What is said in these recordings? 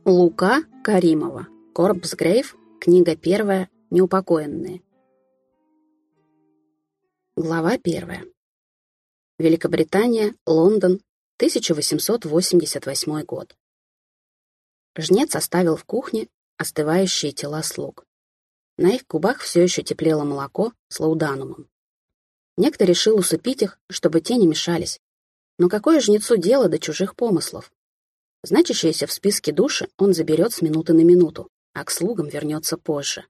Лука Каримова. Корпсгрейв. Книга 1. Неупокоенные. Глава 1. Великобритания, Лондон, 1888 год. Жнец оставил в кухне остывающие тела слуг. На их губах все еще теплело молоко с лауданумом. Некто решил усыпить их, чтобы те не мешались. Но какое жнецу дело до чужих помыслов? Значащиеся в списке души он заберет с минуты на минуту, а к слугам вернется позже.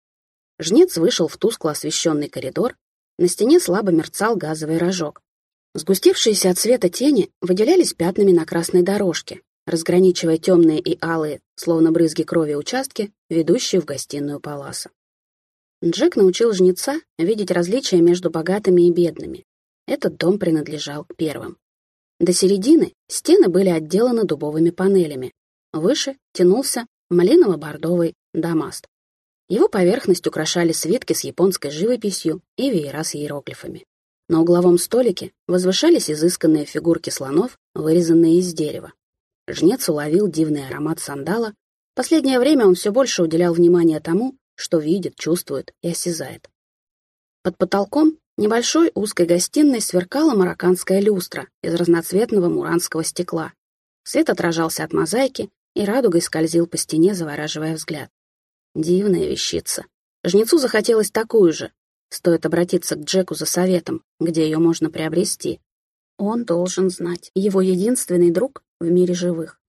Жнец вышел в тускло освещенный коридор. На стене слабо мерцал газовый рожок. Сгустившиеся от света тени выделялись пятнами на красной дорожке, разграничивая темные и алые, словно брызги крови, участки, ведущие в гостиную паласа. Джек научил жнеца видеть различия между богатыми и бедными. Этот дом принадлежал к первым. До середины стены были отделаны дубовыми панелями. Выше тянулся малиново-бордовый дамаст. Его поверхность украшали свитки с японской живописью и веера с иероглифами. На угловом столике возвышались изысканные фигурки слонов, вырезанные из дерева. Жнец уловил дивный аромат сандала. Последнее время он все больше уделял внимание тому, что видит, чувствует и осязает. Под потолком небольшой узкой гостиной сверкала марокканская люстра из разноцветного муранского стекла. Свет отражался от мозаики и радугой скользил по стене, завораживая взгляд. Дивная вещица. Жнецу захотелось такую же. Стоит обратиться к Джеку за советом, где ее можно приобрести. Он должен знать. Его единственный друг в мире живых.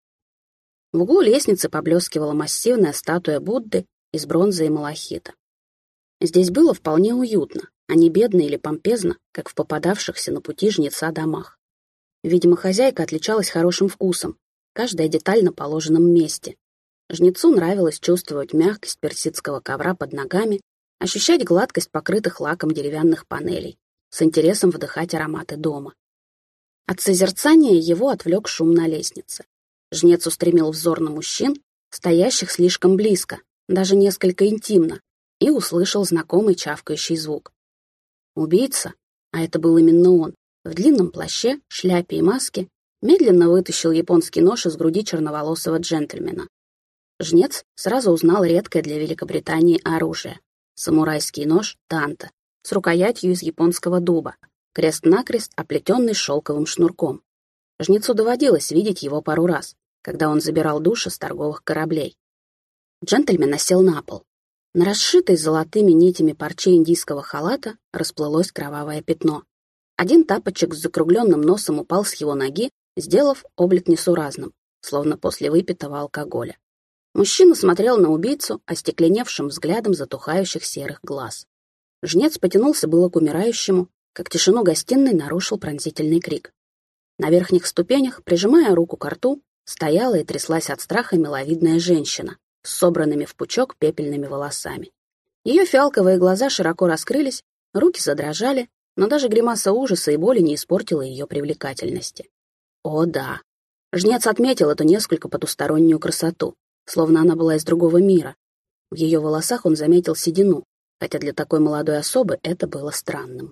В углу лестницы поблескивала массивная статуя Будды из бронзы и малахита. Здесь было вполне уютно, а не бедно или помпезно, как в попадавшихся на пути жнеца домах. Видимо, хозяйка отличалась хорошим вкусом, каждая деталь на положенном месте. Жнецу нравилось чувствовать мягкость персидского ковра под ногами, ощущать гладкость покрытых лаком деревянных панелей, с интересом вдыхать ароматы дома. От созерцания его отвлек шум на лестнице. Жнец устремил взор на мужчин, стоящих слишком близко, даже несколько интимно, и услышал знакомый чавкающий звук. Убийца, а это был именно он, в длинном плаще, шляпе и маске, медленно вытащил японский нож из груди черноволосого джентльмена. Жнец сразу узнал редкое для Великобритании оружие — самурайский нож танта с рукоятью из японского дуба, крест-накрест оплетенный шелковым шнурком. Жнецу доводилось видеть его пару раз, когда он забирал души с торговых кораблей. Джентльмен осел на пол. На расшитой золотыми нитями парче индийского халата расплылось кровавое пятно. Один тапочек с закругленным носом упал с его ноги, сделав облик несуразным, словно после выпитого алкоголя. Мужчина смотрел на убийцу остекленевшим взглядом затухающих серых глаз. Жнец потянулся было к умирающему, как тишину гостиной нарушил пронзительный крик. На верхних ступенях, прижимая руку к рту, стояла и тряслась от страха миловидная женщина с собранными в пучок пепельными волосами. Ее фиалковые глаза широко раскрылись, руки задрожали, но даже гримаса ужаса и боли не испортила ее привлекательности. О да! Жнец отметил эту несколько потустороннюю красоту, словно она была из другого мира. В ее волосах он заметил седину, хотя для такой молодой особы это было странным.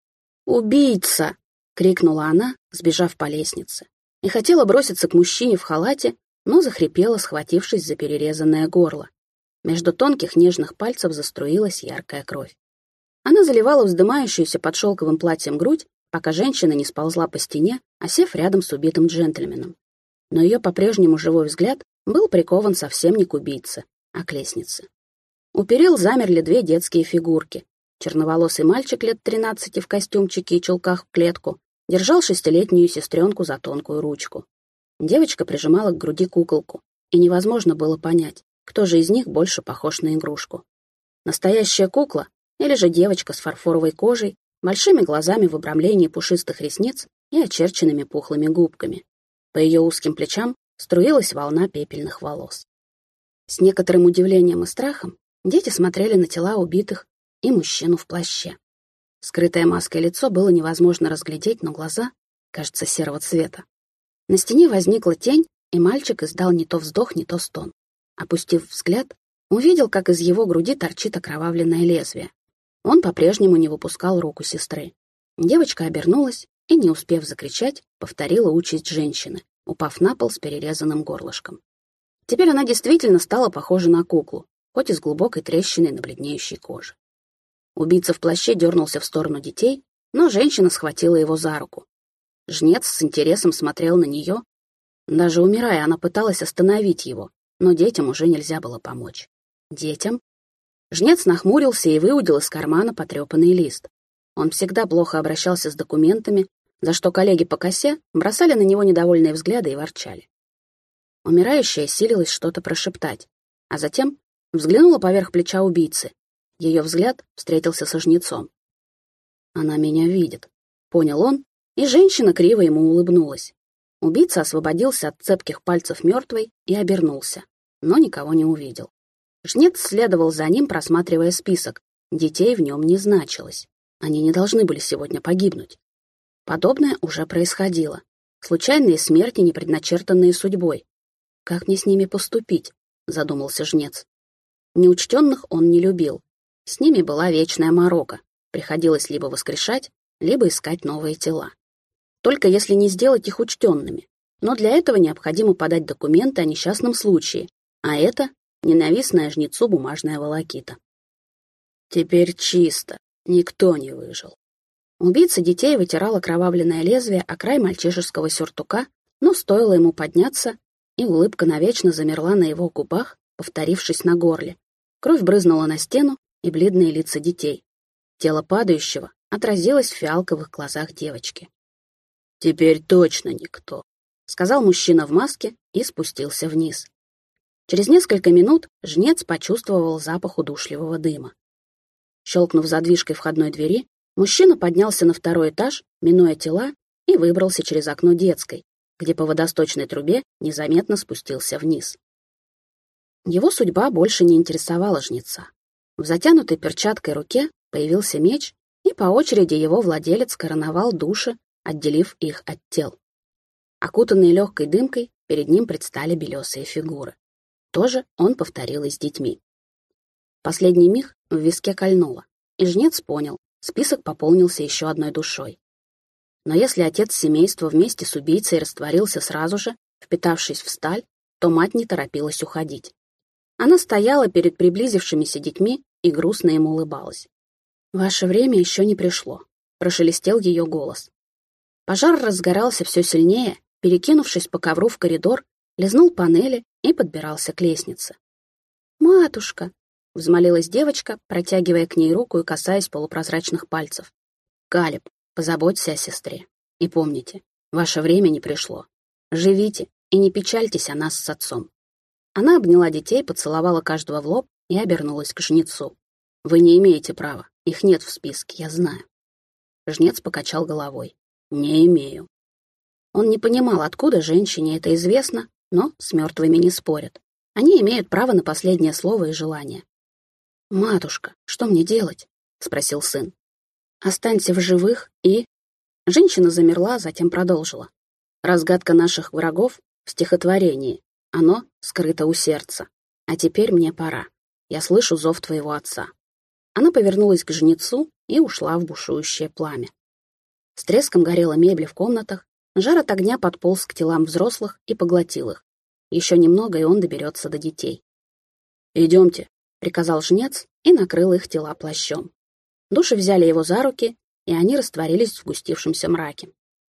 «Убийца!» — крикнула она, сбежав по лестнице, и хотела броситься к мужчине в халате, но захрипела, схватившись за перерезанное горло. Между тонких нежных пальцев заструилась яркая кровь. Она заливала вздымающуюся под шелковым платьем грудь, пока женщина не сползла по стене, осев рядом с убитым джентльменом. Но ее по-прежнему живой взгляд был прикован совсем не к убийце, а к лестнице. У перил замерли две детские фигурки. Черноволосый мальчик лет 13 в костюмчике и чулках в клетку держал 6-летнюю сестренку за тонкую ручку. Девочка прижимала к груди куколку, и невозможно было понять, кто же из них больше похож на игрушку. Настоящая кукла или же девочка с фарфоровой кожей, большими глазами в обрамлении пушистых ресниц и очерченными пухлыми губками. По ее узким плечам струилась волна пепельных волос. С некоторым удивлением и страхом дети смотрели на тела убитых и мужчину в плаще. Скрытое маской лицо было невозможно разглядеть, но глаза, кажется, серого цвета. На стене возникла тень, и мальчик издал не то вздох, не то стон. Опустив взгляд, увидел, как из его груди торчит окровавленное лезвие. Он по-прежнему не выпускал руку сестры. Девочка обернулась и, не успев закричать, повторила участь женщины, упав на пол с перерезанным горлышком. Теперь она действительно стала похожа на куклу, хоть и с глубокой трещиной на бледнеющей коже. Убийца в плаще дернулся в сторону детей, но женщина схватила его за руку. Жнец с интересом смотрел на нее. Даже умирая, она пыталась остановить его, но детям уже нельзя было помочь. Детям? Жнец нахмурился и выудил из кармана потрепанный лист. Он всегда плохо обращался с документами, за что коллеги по косе бросали на него недовольные взгляды и ворчали. Умирающая силилась что-то прошептать, а затем взглянула поверх плеча убийцы. Ее взгляд встретился со жнецом. «Она меня видит», — понял он, и женщина криво ему улыбнулась. Убийца освободился от цепких пальцев мертвой и обернулся, но никого не увидел. Жнец следовал за ним, просматривая список. Детей в нем не значилось. Они не должны были сегодня погибнуть. Подобное уже происходило. Случайные смерти, не предначертанные судьбой. «Как мне с ними поступить?» — задумался жнец. Неучтенных он не любил. С ними была вечная морока. Приходилось либо воскрешать, либо искать новые тела. Только если не сделать их учтенными. Но для этого необходимо подать документы о несчастном случае, а это ненавистная жнецу бумажная волокита. Теперь чисто, никто не выжил. Убийца детей вытирал окровавленное лезвие о край мальчишеского сюртука, но стоило ему подняться, и улыбка навечно замерла на его губах, повторившись на горле. Кровь брызнула на стену и бледные лица детей. Тело падающего отразилось в фиалковых глазах девочки. «Теперь точно никто», — сказал мужчина в маске и спустился вниз. Через несколько минут жнец почувствовал запах удушливого дыма. Щелкнув задвижкой входной двери, мужчина поднялся на второй этаж, минуя тела, и выбрался через окно детской, где по водосточной трубе незаметно спустился вниз. Его судьба больше не интересовала жнеца. В затянутой перчаткой руке появился меч, и по очереди его владелец короновал души, отделив их от тел. Окутанные легкой дымкой, перед ним предстали белесые фигуры. То же он повторил и с детьми. Последний миг в виске кольнуло, и жнец понял, список пополнился еще одной душой. Но если отец семейства вместе с убийцей растворился сразу же, впитавшись в сталь, то мать не торопилась уходить. Она стояла перед приблизившимися детьми и грустно им улыбалась. «Ваше время еще не пришло», — прошелестел ее голос. Пожар разгорался все сильнее, перекинувшись по ковру в коридор, лизнул панели и подбирался к лестнице. «Матушка!» — взмолилась девочка, протягивая к ней руку и касаясь полупрозрачных пальцев. «Калеб, позаботься о сестре. И помните, ваше время не пришло. Живите и не печальтесь о нас с отцом». Она обняла детей, поцеловала каждого в лоб и обернулась к жнецу. «Вы не имеете права. Их нет в списке, я знаю». Жнец покачал головой. «Не имею». Он не понимал, откуда женщине это известно, но с мертвыми не спорят. Они имеют право на последнее слово и желание. «Матушка, что мне делать?» — спросил сын. «Останься в живых и...» Женщина замерла, затем продолжила. «Разгадка наших врагов в стихотворении. Оно скрыто у сердца. А теперь мне пора. Я слышу зов твоего отца». Она повернулась к жнецу и ушла в бушующее пламя. С треском горела мебель в комнатах, жар от огня подполз к телам взрослых и поглотил их. Еще немного, и он доберется до детей. «Идемте», — приказал жнец и накрыл их тела плащом. Души взяли его за руки, и они растворились в сгустившемся мраке.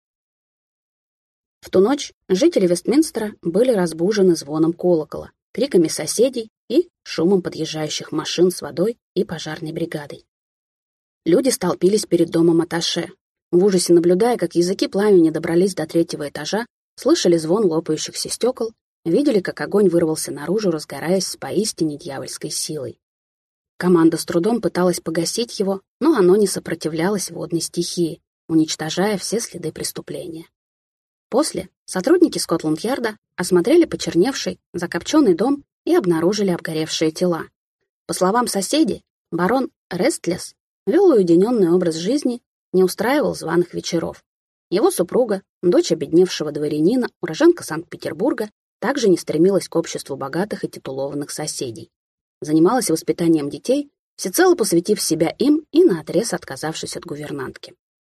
В ту ночь жители Вестминстера были разбужены звоном колокола, криками соседей и шумом подъезжающих машин с водой и пожарной бригадой. Люди столпились перед домом атташе, в ужасе наблюдая, как языки пламени добрались до третьего этажа, слышали звон лопающихся стекол, видели, как огонь вырвался наружу, разгораясь с поистине дьявольской силой. Команда с трудом пыталась погасить его, но оно не сопротивлялось водной стихии, уничтожая все следы преступления. После сотрудники Скотланд-Ярда осмотрели почерневший, закопченный дом и обнаружили обгоревшие тела. По словам соседей, барон Рестлес вел уединенный образ жизни, не устраивал званых вечеров. Его супруга, дочь обедневшего дворянина, уроженка Санкт-Петербурга, также не стремилась к обществу богатых и титулованных соседей. Занималась воспитанием детей, всецело посвятив себя им и наотрез отказавшись от гувернантки.